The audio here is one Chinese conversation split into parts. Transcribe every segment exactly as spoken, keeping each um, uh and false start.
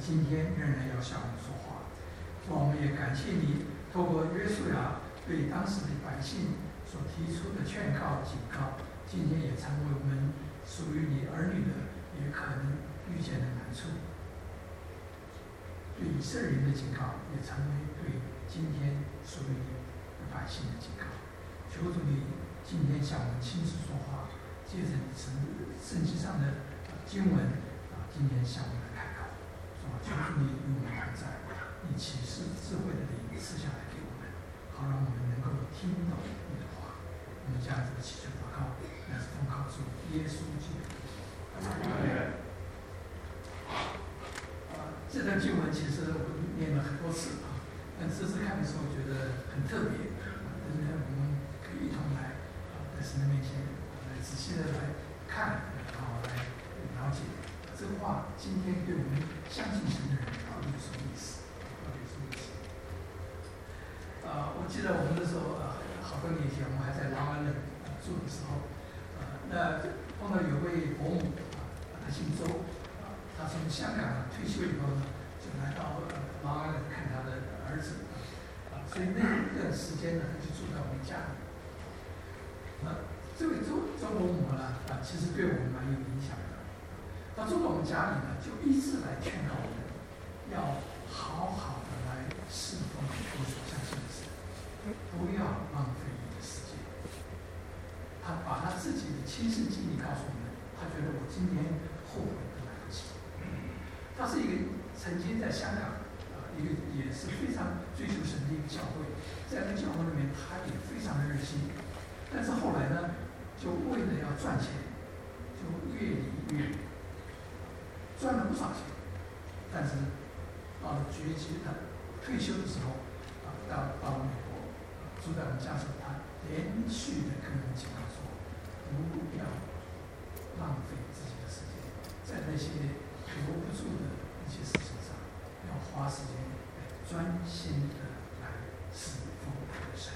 今天仍然要向我们说话。主，我们也感谢你，透过约书亚对当时的百姓所提出的劝告、警告，今天也成为我们属于你儿女的也可能遇见的难处。对以色列人的警告，也成为对今天属于你的百姓的警告。求主你今天向我们亲自说话，借着你圣圣经上的经文啊，今天向我们来开口，是吧？求主你与我们同在，你启示智慧的灵赐下来给我们，好让我们能够听懂你的话。我们这样子的祈求祷告，那是奉靠主耶稣基督。啊，这段经文其实我念了很多次啊，但这次看的时候觉得很特别啊，但是我们可以一同来啊，在神的面前来仔细的来看，然后来了解这话今天对我们相信神的人到底有什么意思？到底有什么意思？啊，我记得我们那时候啊，好多年前我们还在劳安人住的时候，呃，那碰到有位伯母啊，他姓周啊，他从香港退休以后呢，就来到呃劳安人看他的儿子啊，所以那一段时间呢，他就住在我们家里。啊，这位周周伯母呢，啊，其实对我们蛮有影响的。他住到我们家里呢，就一直来劝告我们，要好好的来侍奉你所相信的神，不要浪费你的时间。他把他自己的亲身经历告诉我们，他觉得我今天后悔都来不及。他是一个曾经在香港啊，一个也是非常追求神的一个教会，在那个教会里面，他也非常的热心。但是后来呢，就为了要赚钱，就越离越远，赚了不少钱。但是到了绝迹，他退休的时候啊，到到了美国，住在我们家时候，他连续的跟我们警告说，不要浪费自己的时间在那些留不住的一些事情上，要花时间专心的来侍奉他的神。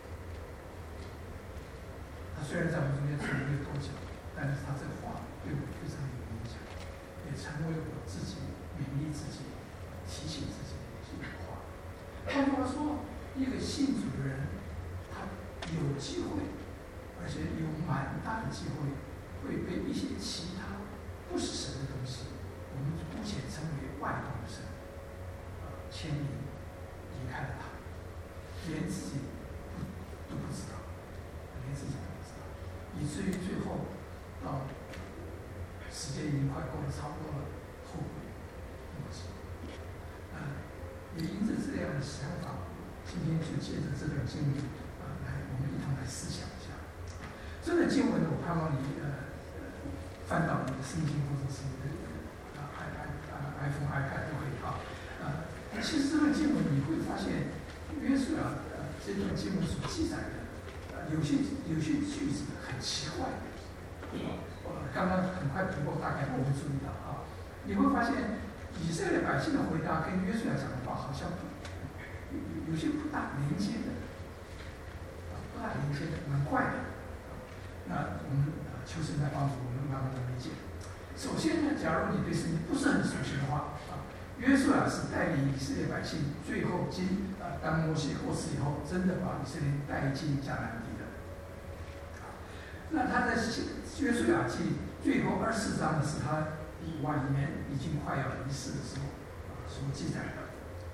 他虽然在我们中间住没有多久，但是他这个话对我非常有影响，也成为我自己勉励自己、提醒自己的一句话。换句话说，一个信主的人，他有机会，而且有蛮大的机会，会被一些其他不是神的东西，我们姑且称为外道的神，呃，牵引离开了他，连自己不都不知道，连自己都不知道，以至于最后到时间已经快过得差不多了，后悔莫及。呃，也因着这样的想法，今天就借着这段经文啊，来我们一同来思想一下。这段经文呢，我盼望你呃翻到你的圣经或者是你的啊 iPad 啊 iPhone、iPad 都可以啊。呃，其实这段经文你会发现，约书亚呃这段经文所记载的，呃有些有些句子很奇怪。我刚刚很快读过，大概我们注意到啊，你会发现以色列百姓的回答跟约书亚讲的话好像不有有些不大连接的，啊，不大连接的，蛮怪的。那我们啊求神来帮助我们慢慢的理解。首先呢，假如你对圣经不是很熟悉的话啊，约书亚是带领以色列百姓，最后经啊当摩西过世以后，真的把以色列带进迦南地的。那他在约书亚记最后二十四章呢，是他晚年已经快要离世的时候啊所记载的。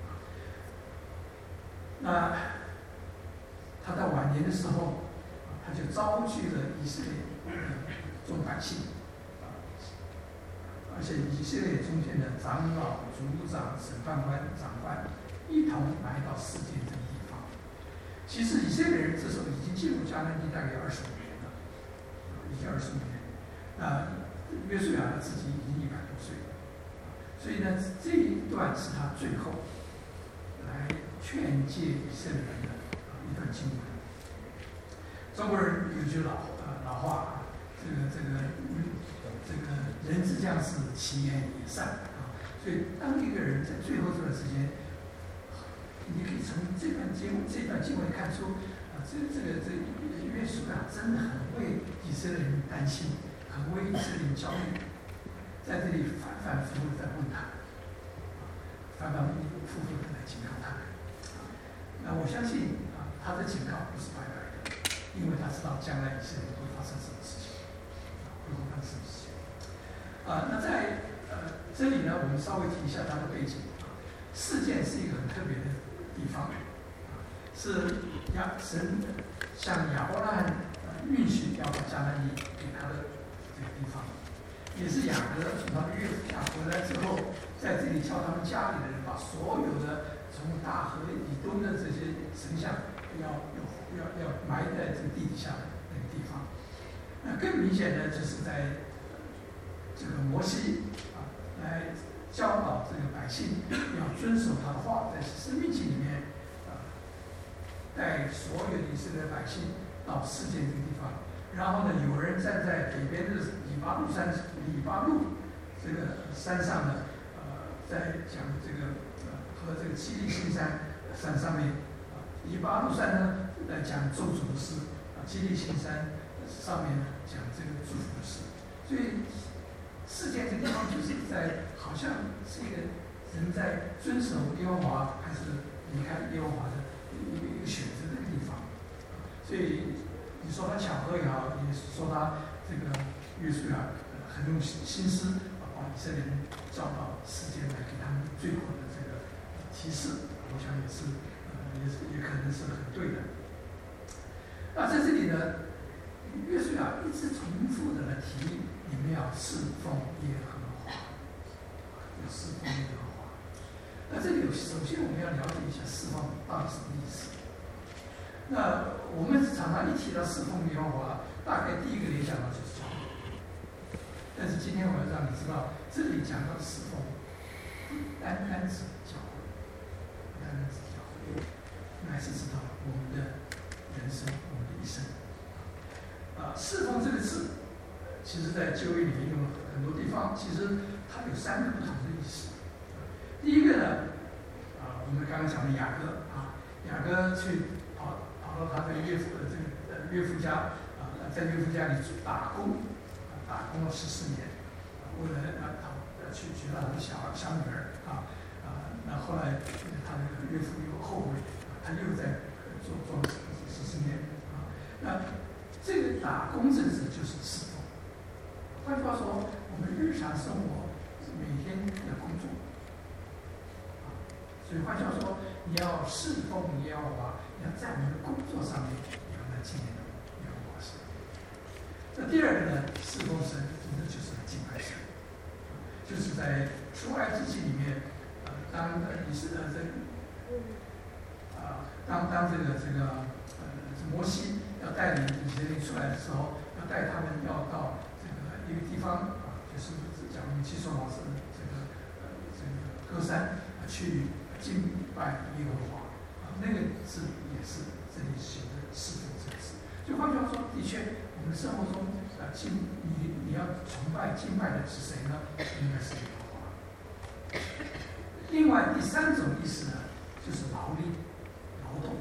那他在晚年的时候，他就召集了以色列众百姓，啊，而且以色列中间的长老、族长、审判官、长官一同来到世界这个地方。其实以色列人这时候已经进入迦南地大概二十五年了，已经二十五年。那约书亚自己已经一百多岁了，所以呢，这一段是他最后来劝诫以色列人的一段经文。中国人有句老呃老话啊，这个这个嗯这个人之将死，其言也善啊。所以当一个人在最后这段时间，你可以从这段经这段经文看出啊，这这个这约书亚真的很为以色列人担心，很为以色列人焦虑，在这里反反复复的在问他， 反反复复的来警告他们。那我相信啊，他的警告不是白白的，因为他知道将来以色列会发生什么事情，会发生什么事情。啊，那在呃这里呢，我们稍微提一下它的背景。事件是一个很特别的地方，是亚神向亚伯拉罕允许要把迦南地给他的这个地方，也是雅各从他的岳父家回来之后，在这里叫他们家里的人把所有的从大河以东的这些神像要要要要埋在这个地底下的那个地方。那更明显的就是在这个摩西啊来教导这个百姓要遵守他的话，在生命记里面啊带所有的以色列百姓到世界这个地方。然后呢，有人站在北边的以巴路山，以巴路这个山上呢，呃，在讲这个呃和这个基利新山山上面啊，以巴路山呢来讲咒诅的事啊，基利新山上面呢讲这个祝福的事。所以世界这个地方就是在好像是一个人在遵守耶和华还是离开耶和华的一个一个选择的地方。所以你说他巧合也好，也说他这个约书亚很用心思把以色列人叫到世界来，给他们最后的这个提示，我想也是呃也是也可能是很对的。那在这里呢，约书亚一直重复的来提议你们要侍奉耶和华，要侍奉耶和华。那这里首先我们要了解一下侍奉到底什么意思。那我们常常一提到侍奉耶和华，大概第一个联想到就是教会。但是今天我要让你知道，这里讲到的侍奉，不单单是教会，不单单是教会，乃是指导我们的人生，我们的一生。啊，侍奉这个字，其实在旧约里面用了很多地方，其实它有三个不同的意思。第一个呢，啊，我们刚刚讲的雅各啊，雅各去跑。跑到他的岳父的这个呃岳父家啊，在岳父家里打工，啊、打工了十四年，啊、为了让他呃去娶他的小小女儿啊啊，那后来他那个岳父又后悔，啊、他又在做做了十四年啊。那这个打工这个字就是侍奉，换句话说，我们日常生活每天的工作，啊，所以换句话说，你要侍奉耶和华。要在我们的工作上面有那经验的耶和华神。那第二个呢，侍奉神，那就是敬拜神，就是在出埃及记里面，呃，当以色列这啊，当当这个这个呃摩西要带领以色列出来的时候，要带他们要到这个一个地方啊，就是讲我们基础老师这个呃这个歌山啊去敬拜耶和华。那个字也是这里写的侍奉这个字，就换句话说，的确，我们生活中啊敬你你要崇拜敬拜的是谁呢？应该是耶和华。另外第三种意思呢，就是劳力、劳动，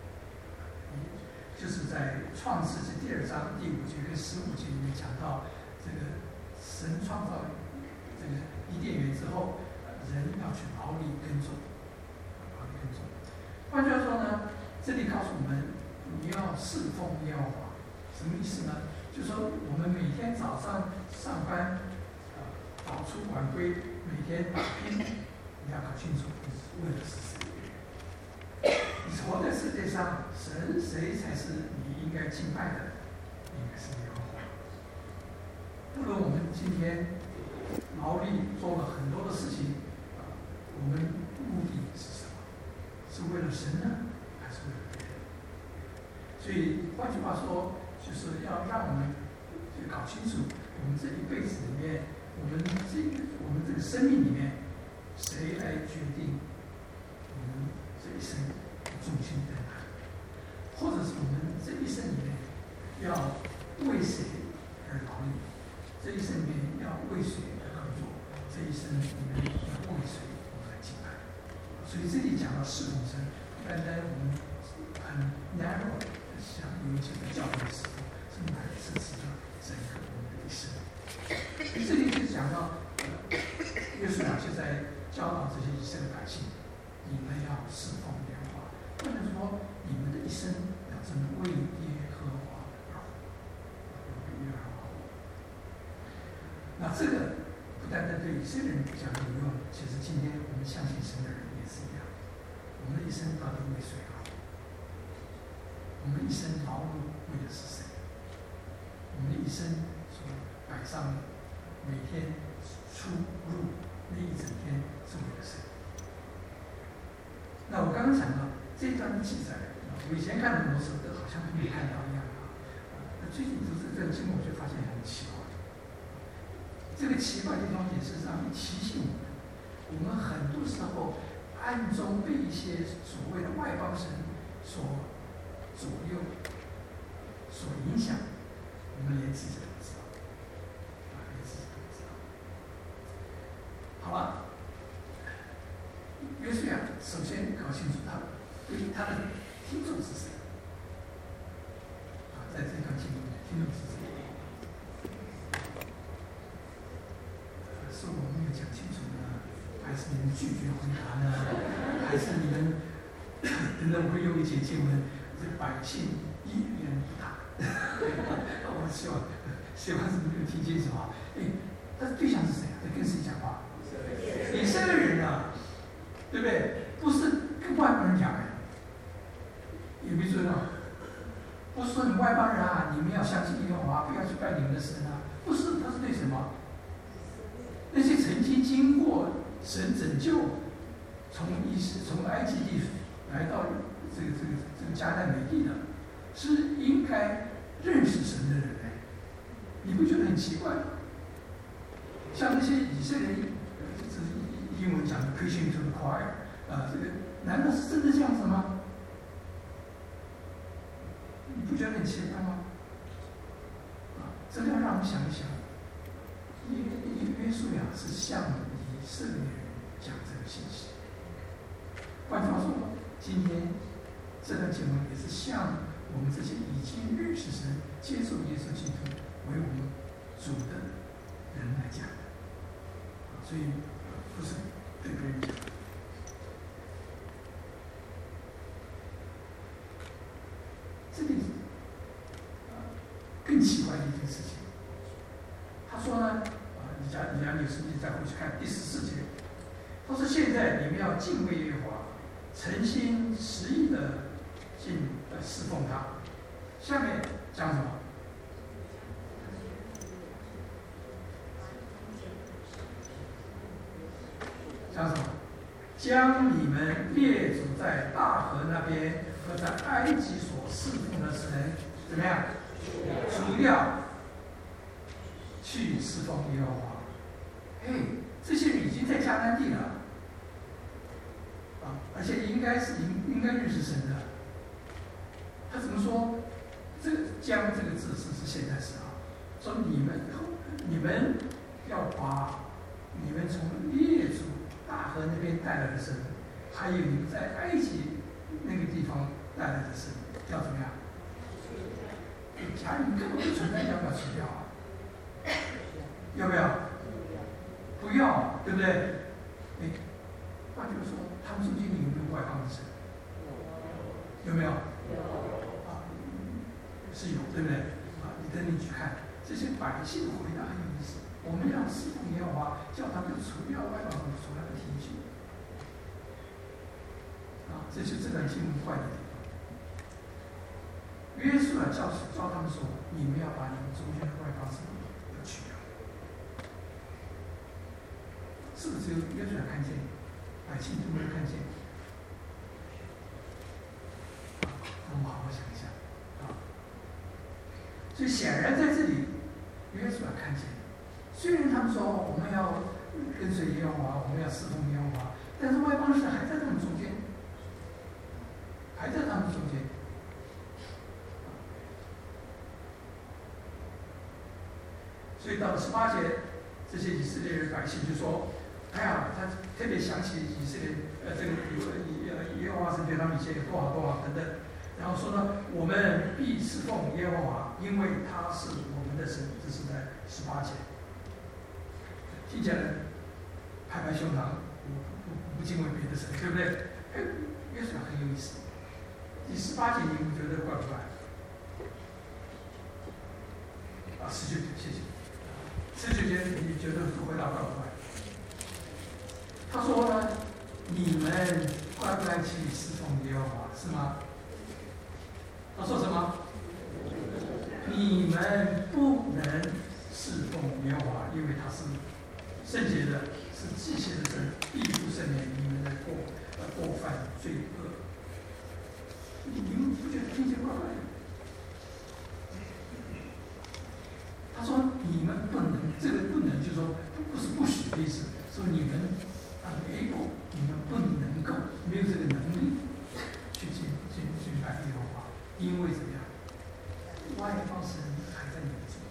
就是在创世纪第二章第五节跟十五节里面讲到，这个神创造这个伊甸园之后，人要去劳力耕种，劳力耕种。换句话说呢，这里告诉我们，你要侍奉耶和华，什么意思呢？就是说，我们每天早上上班，啊，早出晚归，每天打拼，你要搞清楚，你是为的是谁？你活在世界上，神谁才是你应该敬拜的？应该是耶和华。不论我们今天劳力做了很多的事情，啊，我们目的是什么？是为了神呢，还是为了别人？所以换句话说，就是要让我们搞清楚，我们这一辈子里面，我们这我们这个生命里面，谁来决定我们这一生的重心在哪里？或者是我们这一生里面要为谁而劳力？这一生里面要为谁而工作？这一生里面要为谁我们来敬拜？所以这里讲到侍奉神，不单单我们很 narrow 的想有一些的教会侍奉，是乃是指的整个我们的一生。这里就讲到，呃，约书亚就在教导这些以色列百姓，你们要侍奉耶和华，或者说你们的一生要真的为耶和华而活，为耶和华活。那这个不单单对以色列人讲有用，其实今天我们相信神的人也是一样。我们的一生到底为谁而活？我们一生劳碌为的是谁？我们的一生所摆上的每天出入那一整天是为了谁？那我刚刚讲到这一段的记载，我以前看很多时候好像都没看到一样啊。那最近就是这个经文，我就发现很奇怪。这个奇怪的地方也是让你提醒我们，我们很多时候暗中被一些所谓的外邦神所左右、所影响，我们连自己都不知道，啊，连自己都不知道。好了，约书亚首先搞清楚他对他的听众是谁，啊，在这段经文里，听众是谁？是我没有讲清楚呢，还是你们拒绝回答呢？还是你们等等我会用一节经文，这百姓一言不答。我希望希望是没有听清楚啊。哎，他的对象是谁啊？在跟谁讲话？以色列人啊，对不对？不是跟外邦人讲哎，有没有注意到？不是说你外邦人啊，你们要相信耶和华，不要去拜你们的神啊。不是，他是对什么？那些曾经经过神拯救，从伊斯从埃及地来到这个这个这个迦南美地的，是应该认识神的人哎，你不觉得很奇怪吗？像那些以色列人，这是英文讲的 preaching to the choir， 啊，这个难道是真的这样子吗？你不觉得很奇怪吗？啊，这个要让我们想一想。约书亚是向以色列人讲这个信息。换句话说，今天这段经文也是向我们这些已经认识神、接受耶稣基督为我们主的人来讲的，所以不是对别人讲。这里更奇怪的一件事情，他说呢。你讲，你讲，你实际再回去看第十四节，他说：“现在你们要敬畏耶和华，诚心实意的敬呃侍奉他。”下面讲什么？讲什么？将你们列祖在大河那边和在埃及所侍奉的神怎么样除掉，去侍奉耶和华。嘿，这些人已经在迦南地了，啊，而且应该是应应该认识神的。他怎么说？这个“将”这个字是是现在时啊，说你们你们要把你们从列祖大河那边带来的神，还有你们在埃及那个地方带来的神，要怎么样？假如你根本不存在，要不要除掉啊？要不要？不要，对不对？哎，换句话说，他们中间有没有外邦的神？有没有？啊，是有，对不对？啊，你等你去看这些百姓回答很有意思。我们要侍奉耶和华，叫他们除掉外邦人所来的提醒。啊，这是这段经文怪的地方。约书亚教教他们说：“你们要把你们中间的外邦神要去掉。”是不是只有约书亚看见，百姓都没有看见？啊，我们好好想一想啊。所以显然在这里，约书亚看见，虽然他们说我们要跟随耶和华，我们要侍奉耶和华，但是外邦神还在他们中间，还在他们中间。所以到了十八节，这些以色列人百姓就说。哎呀，他特别想起以色列，呃，这个耶耶和华神对他们以前有多少多少等等，然后说呢，我们必侍奉耶和华，因为他是我们的神。这是在十八节，听起来拍拍胸膛， 不不不敬畏别的神，对不对？哎，约书亚很有意思。第十八节你们觉得怪不怪？啊，十九节，谢谢。十九节你觉得回答怪不怪？他说呢，你们乖乖去侍奉耶和华，是吗？他说什么？你们不能侍奉耶和华，因为他是圣洁的，是祭邪的神，必不赦免你们的过呃过犯罪恶。你你们不觉得听起来怪怪的？他说你们不能，这个不能就是说不是不许的意思，说你们unable，你们不能够，没有这个能力去敬敬敬拜耶和华，因为怎么样？外邦神还在你们中间，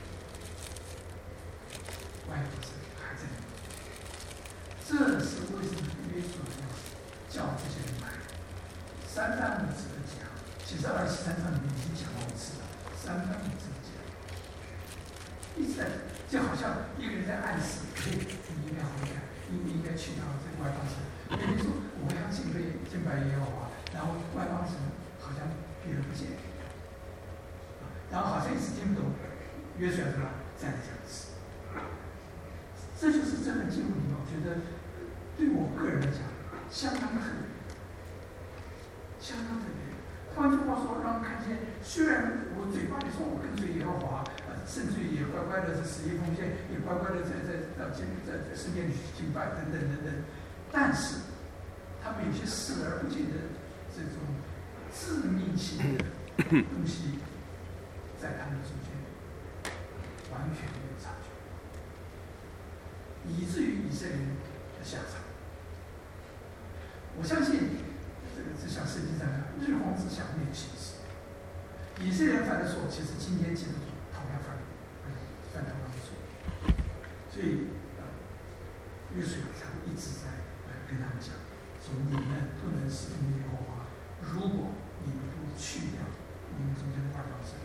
外邦神还在你们中间，这是为什么约书亚要叫这些人来？三番五次的讲，其实二十三章里面已经讲过一次了，三番五次的讲，一直在，就好像一个人在暗示，嘿，你应该悔改，你应该去到这个外邦神。别人说我要敬拜敬拜耶和华，然后外邦神好像避而不见。然后好像一直听不懂，约书亚说再来讲一次，这就是这本经文里面，我觉得对我个人来讲相当特别，相当特别。换句话说，让我看见，虽然我嘴巴里说我跟随耶和华，呃，甚至于也乖乖的在十一奉献，也乖乖的在在在在在在圣殿里敬拜等等等等，但是他们有些视而不见的这种致命性的东西。在他们中间完全没有察觉，以至于以色列人的下场。我相信这个就像圣经上讲，日光之下没有晴时。以色列人犯的错，其实今天基督徒同样犯犯同样的错。所以，呃，约书亚才一直在呃跟他们讲，说你们不能侍奉耶和华，如果你们不去掉你们中间的外邦神。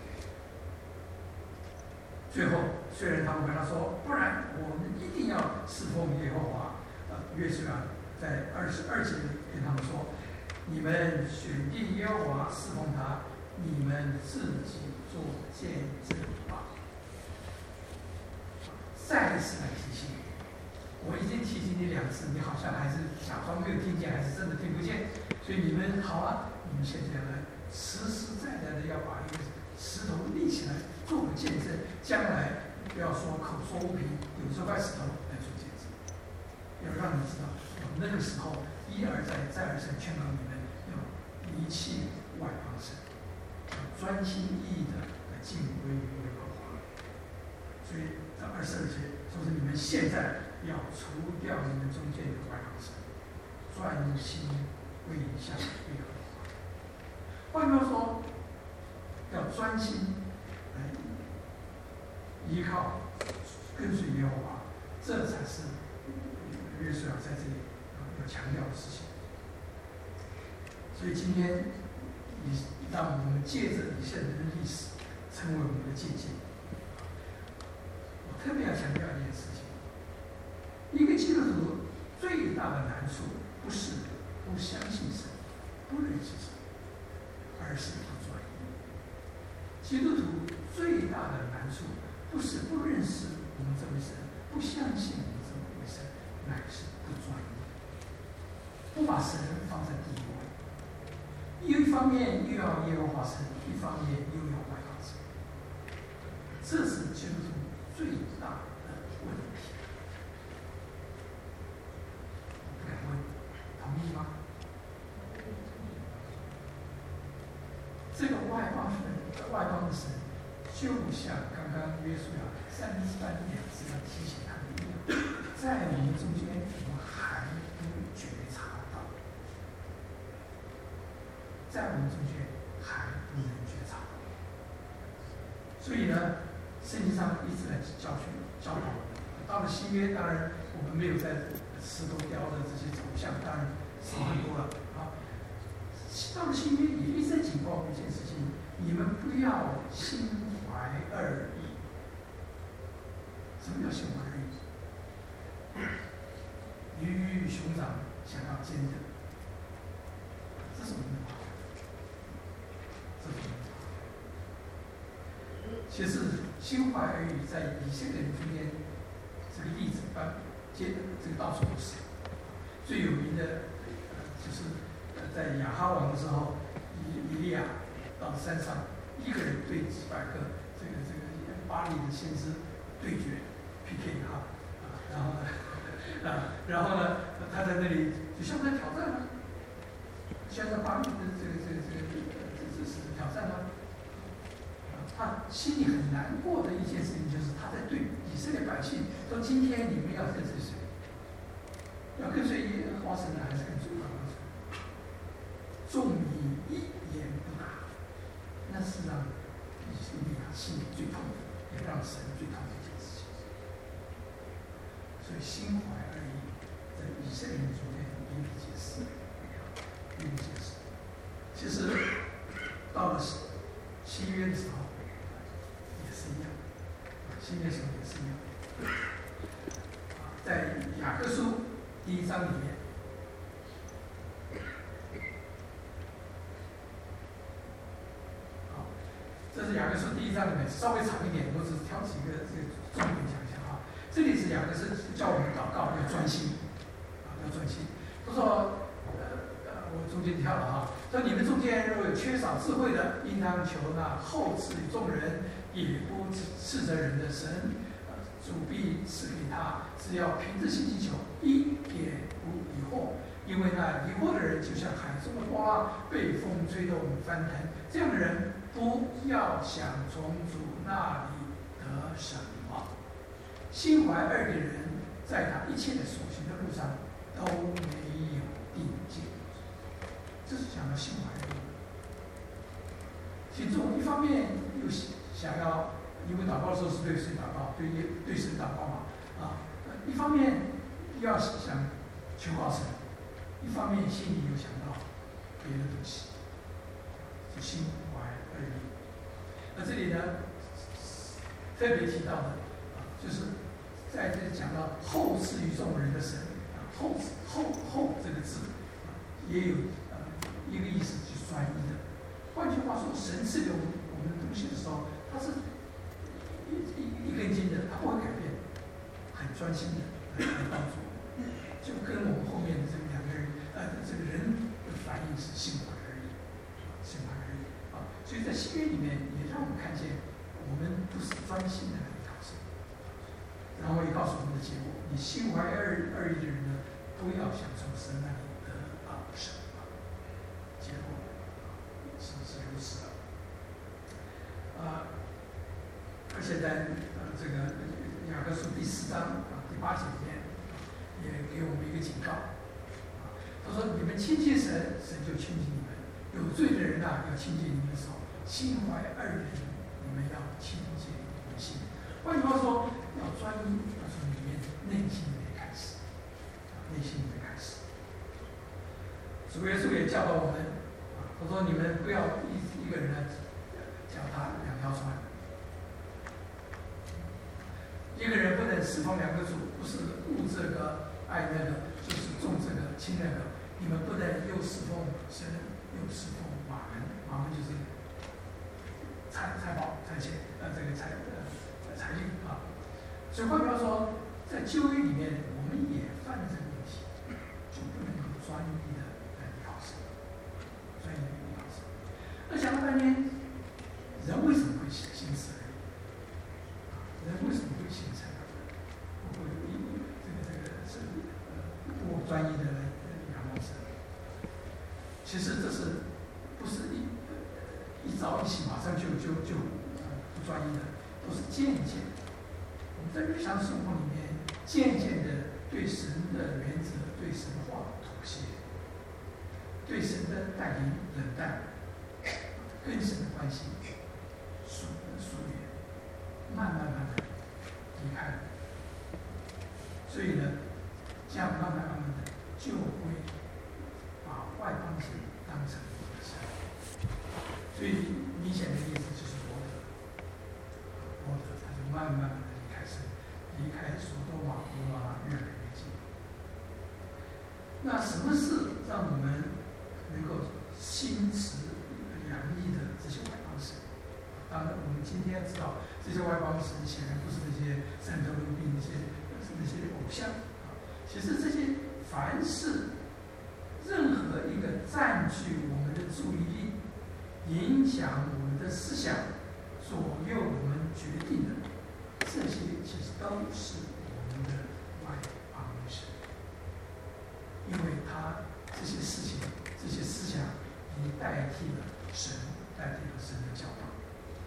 最后，虽然他们跟他说，不然我们一定要侍奉耶和华。呃，约书亚在二十二节跟他们说，你们选定耶和华侍奉他，你们自己做见证吧。再一次来提醒，我已经提醒你两次，你好像还是假装没有听见，还是真的听不见。所以你们好啊，你们现在呢，实实在在的要把一个石头立起来做个见证，将来不要说口说无凭，有这块石头来做见证，要让你知道，那个时候一而再再而三劝告你们要离弃外邦神，要专心一意的来敬畏耶和华。所以在二十二节说是你们现在要除掉你们中间的外邦神，专心归向耶和华。换句话说，要专心来依靠、跟随耶和华，这才是约书亚在这里要强调的事情。所以今天，以让我们借着以色列人的历史，成为我们的借鉴。我特别要强调一件事情：一个基督徒最大的难处，不是不相信神、不认识神，而是不专一。基督徒最大的难处，不是不认识我们这位神，不相信我们这位神，乃是不专一，不把神放在第一位。一方面又要耶和华神，一方面又要外邦神，这是基督徒最大的问题。我不敢问，同意吗？这个外邦神，外邦的神，就像刚刚约书亚三番两次要提醒他们一样，在我们中间，我们还不觉察到，在我们中间还不能觉察到。所以呢，圣经上一直在教训、教导我们。到了新约，当然我们没有在石头雕的这些头像，当然少很多了啊。到了新约也一直在警告我们一件事情：你们不要心怀二意。什么叫心怀二意？鱼与熊坚忍，这是我们的麻烦，这是我们的麻烦。其实心怀儿女在以色列人中间，这个例子般接这个到处都是。最有名的，呃，就是呃在亚哈王的时候，以以利亚到山上，一个人对几百个这个这个巴黎的先知对决 P K 哈啊，然后呢啊，然后呢他在那里就向他挑战了，向着巴黎的这个这个这个这这是挑战了。他心里很难过的一件事情，就是他在对以色列百姓说：“今天你们要跟随谁？要跟随耶和华神呢，还是跟随巴比神？众你一言不答，那是让以色列心里最痛的，也让神最痛的一件事情。所以心怀二意，在以色列人中间比比皆是，比比皆是。其实到了新约的时候。”是一样，新约时候也是一样。在雅各书第一章里面，好，这是雅各书第一章里面稍微长一点，我只挑几个这个重点讲一下啊。这里是雅各是叫我们祷告要专心，啊要专心。他说，呃呃，我中间跳了哈，说你们中间若有缺少智慧的，应当求那厚赐与众人。也不斥责人的神，呃，主必赐给他，只要凭着信心求，一也不疑惑。因为那疑惑的人，就像海中的波浪，被风吹动翻腾。这样的人，不要想从主那里得什么。心怀二意的人，在他一切的所行的路上都没有定见。这是讲到心怀二意。其中一方面又想要，因为祷告的时候是对谁祷告？对耶对神祷告嘛，啊，一方面要想求告神，一方面心里又想到别的东西，就心怀二意。那这里呢，特别提到的啊，就是在这讲到后赐于众人的神啊，后后后这个字啊，也有呃一个意思，就是专一的。换句话说，神赐给我们我们的东西的时候，它是一一一根筋的，它不会改变，很专心的来帮助，就跟我们后面的这两个人，呃，这个人的反应是心怀二意，心怀二意啊。所以在新约里面也让我们看见，我们不是专心的来依靠神，然后也告诉我们的结果：你心怀二二意的人呢，不要想从神那里得到什么，结果是是如此的。啊，而且在呃这个雅各书第四章啊第八节里面，也给我们一个警告啊，他说：“你们亲近神，神就亲近你们；有罪的人呐、啊，要亲近你们的时候，心怀二意，你们要亲近我心。”换句话说，要专一，要从里面内心里面开始，内心里面开始。主耶稣也教导我们啊，他说：“你们不要一一个人呢。”脚踏两条船，一个人不能侍奉两个主，不是顾这个爱那个，就是重这个轻那个。你们不能又侍奉神，又侍奉马门，马门就是财财宝、财钱，呃，这个财呃财力啊。所以换句话说，在旧约里面，我们也犯了这个问题，就不能够专一的来依靠神，专一的依靠神。那讲了半天。人为什么会行事而已？人为什么会形成？我会这个这个是呃不专一的来仰望神。其实这是不是一一朝一夕马上就就就呃不专一的，都是渐渐。我们在日常生活里面渐渐的对神的原则、对神的话妥协，对神的带领冷淡，跟神的关系。疏疏远，慢慢慢慢离开了，所以呢，这样慢慢慢慢的就会把外邦神当成神。最明显的例子就是罗德，罗德他就慢慢慢的离开神，离开所多玛、俄玛、日本的境。那什么是占据我们的注意力，影响我们的思想，左右我们决定的，这些其实都是我们的外邦神，因为他这些事情、这些思想已经代替了神，代替了神的教导。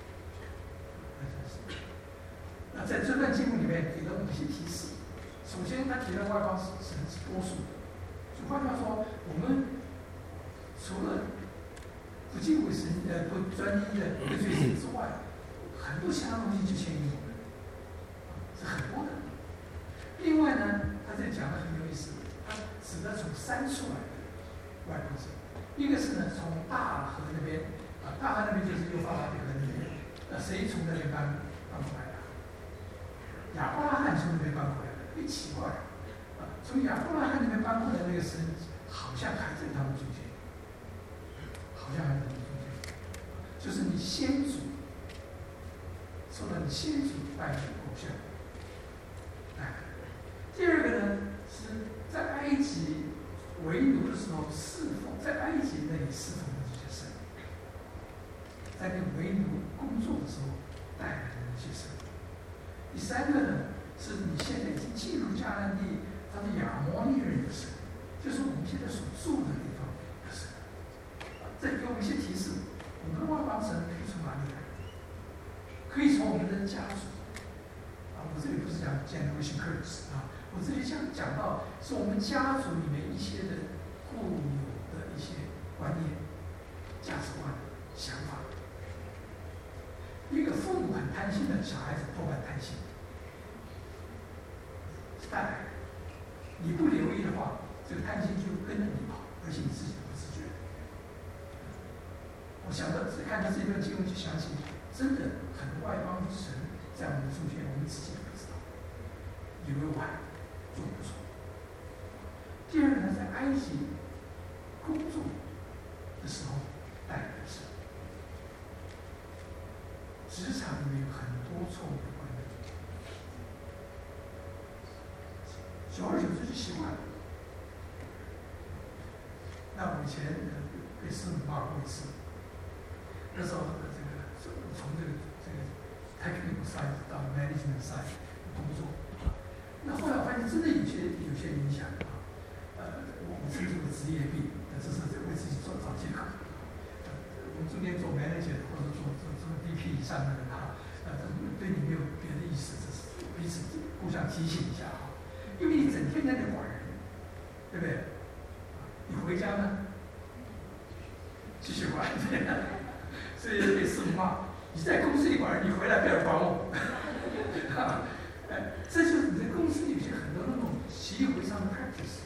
那在这段经文里面给了我们一些提示。首先，他提了外邦神是多数的，就换句话说，我们除了不敬畏神、呃不专一的得罪神之外，很多其他东西就牵引我们，是很多的。另外呢，他在讲的很有意思，他指的从山出来的外邦神，一个是呢从大河那边啊，大河那边就是幼发拉底河那边，呃，谁从那边搬搬过来的？亚伯拉罕从那边搬过来的，很奇怪啊！从亚伯拉罕那边搬过来那个神，好像还在他们中间，好像还在他们中间，就是你先祖受到你先祖拜的偶像。哎，第二个呢是在埃及为奴的时候侍奉，在埃及那里侍奉的这些神，在那为奴工作的时候带来的那些神。第三个呢，是你现在已经进入迦南地，他是亚摩利人的神，就是我们现在所住的地方的神。这给我们一些提示，我们的外邦神可以从哪里来？可以从我们的家族。啊，我这里不是讲 generation curse 啊，我这里讲讲到是我们家族里面一些的固有的一些观念、价值观、想法。一个父母很贪心的小孩子，多半贪心，是带来的。你不留意的话，这个贪心就跟着你跑，而且你自己都不自觉。我想到只看到这段经文，就想起真的很多外邦神在我们中间，我们自己都不知道，以为我还做不错。第二呢，在埃及工作的时候带来的是。职场里面有很多错误的观念，久而久之就习惯了。那我以前被师母骂过一次，那时候这个从这个这个 technical side 到 management side 工作，那后来我发现真的有些有些影响啊，呃，我们称之为职业病，这是为自己做找借口。我们中间做 manager 或者做做做 V P 以上的人哈，呃，对你没有别的意思，只是彼此互相提醒一下哈。因为你整天在那管人，对不对？你回家呢，继续管，所以被师母骂。你在公司里管人，你回来不要管我。哎，这就是你在公司里有些很多那种习以为常的 practice，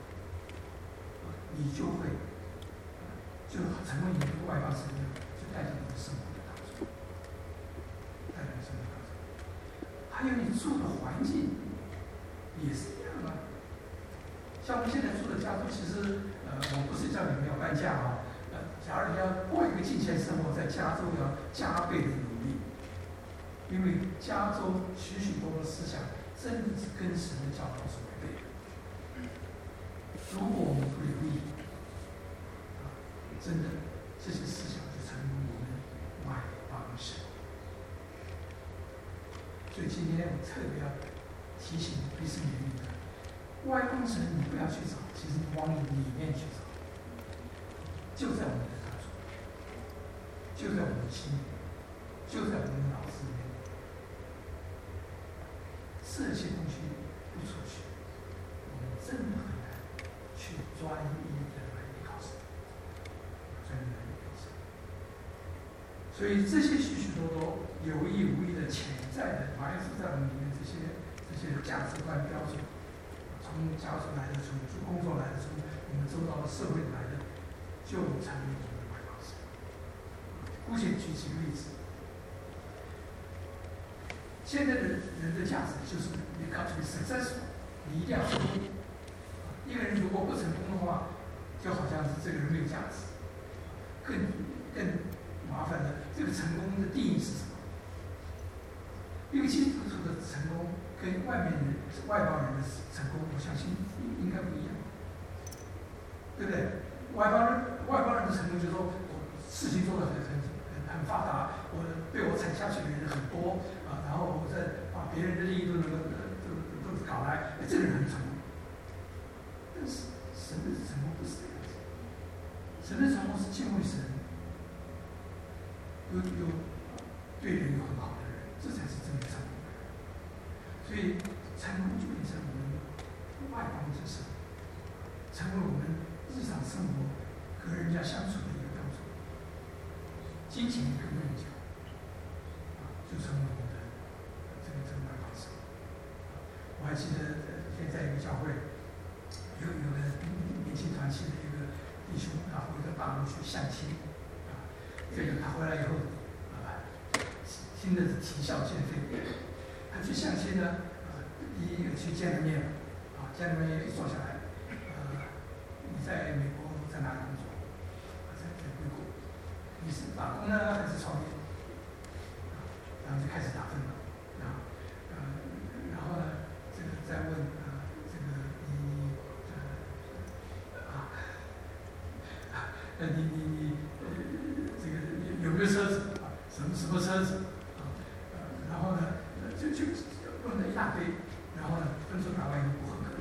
你就会。就成为你的外邦神一样，就带进你的生活当中，带进生活当中。还有你住的环境也是一样啊。像我们现在住的加州，其实呃，我不是叫你们要搬家啊，呃，假如你要过一个金钱生活，在加州要加倍的努力，因为加州许许多多的思想真的是跟神的教导是违背的。如果我们不留意，真的，这些思想就成为我们外邦神。所以今天我特别要提醒彼此勉励的，外邦神你不要去找，其实你往你里面去找，就在我们的当中，就在我们的心里，就在我们的脑子里面。这些东西不出去，我们真的很难去专一的来依靠神。所以这些许许多多有意无意的潜在的埋伏在我们里面，这些这些价值观标准，从家族来的，从工作来的，从我们周遭的社会来的，就成为我们的外邦神。姑且举几个例子，现在的人的价值就是你 got to be successful， 你一定要成功。一个人如果不成功的话，就好像是这个人没有价值。更更麻烦的，这个成功的定义是什么？因为基督徒的成功跟外面人、外邦人的成功，我相信应该不一样，对不对？ 外邦人外邦人的成功就是说我事情做得很很很发达，我被我踩下去的人很多啊，然后我再把别人的利益都能够都都都搞来，这个人很成功。但是神的成功不是这样子，神的成功是敬畏神，有有对人有很好的人，这才是真的成功。所以成功就变成我们外邦之神，成为我们日常生活和人家相处的一个标准。金钱更不用讲，啊，就成为我们的这个这个外邦神。我还记得现在一个教会有有个年轻团契的一个弟兄啊，回到大陆去相亲啊，这个他回来以后啊，听的啼笑皆非。他去相亲呢，啊，第一个去见了面了，啊，见了面一坐下来，呃，你在美国在哪里工作？在在硅谷。你是打工呢还是创业？啊，然后就开始打分了，啊，呃，然后呢，这个再问啊，这个你呃啊，呃你你你呃这个有没有车子啊？什么什么车子啊？呃，然后呢，就就问了一大堆，然后呢，分数打完以后不合格，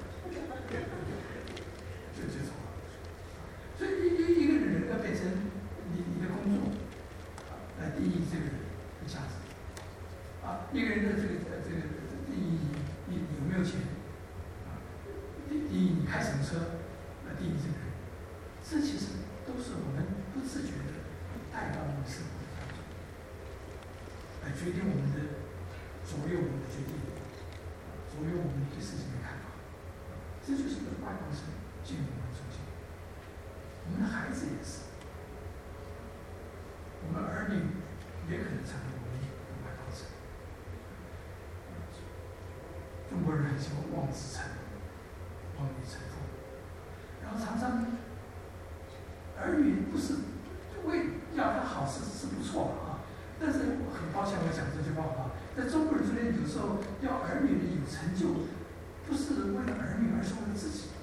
就就走了。所以一一一个人要变成你你的工作来定义这个人的价值啊，一个人的这个这个定义你你有没有钱啊，定义你开什么车来定义这个人，这其实都是我们不自觉的带到我们生活当中，来决定我们的左右我们的决定，左右我们对事情的看法，这就是一个外邦神进入我们中间。我们的孩子也是，我们儿女也可能成为我们的外邦神。中国人很喜欢望子成龙、望女成凤，然后常常儿女不是为要他好是是不错啊，但是我很抱歉我讲这句话啊，在中国人中间有时候要儿女有成就，不是为了儿女，而是为了自己。